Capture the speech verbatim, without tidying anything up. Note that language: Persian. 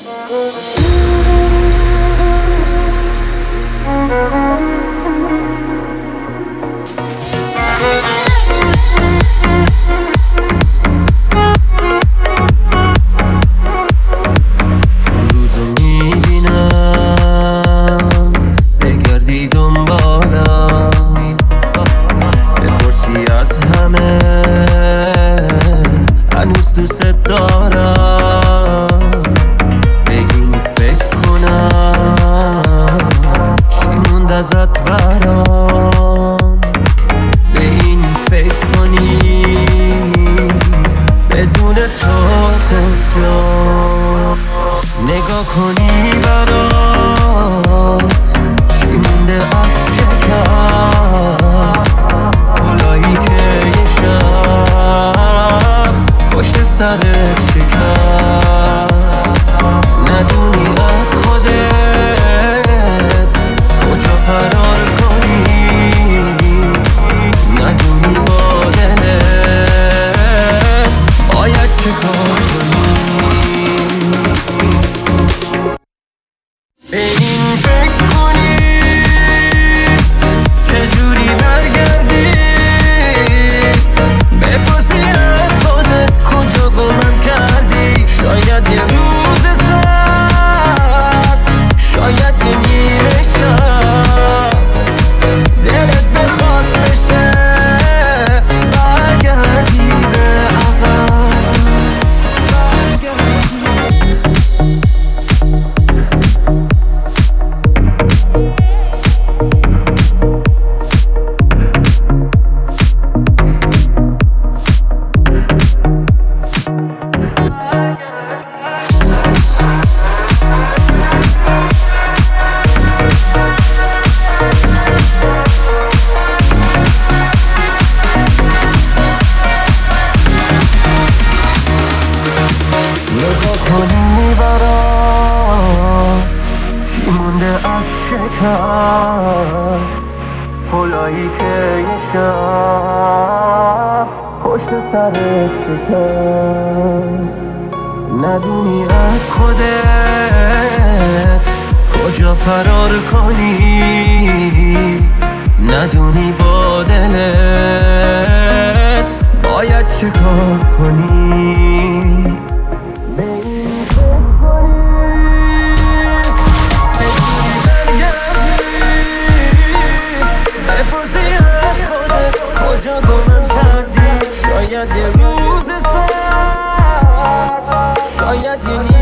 ازت برام به این فکر کنی بدون تو کجا نگاه کنی برات چی مونده از شکست پولایی که یه شب پشت سرت شکست ندونی از خودت کجا فرار کنی ندونی با دلت باید چه کار کنی به این فکر کنی چجوری برگردی بپرسی از خودت کجا گمم کردی شاید یه روز سر شاید یه نیمه شب نگاه کنی برات چی مونده از شکست پولایی که یه شب پشت سرت شکست ندونی از خودت کجا فرار کنی ندونی با دلت باید چه کار کنی کجا گمم کردی شاید یه روز سر شاید یه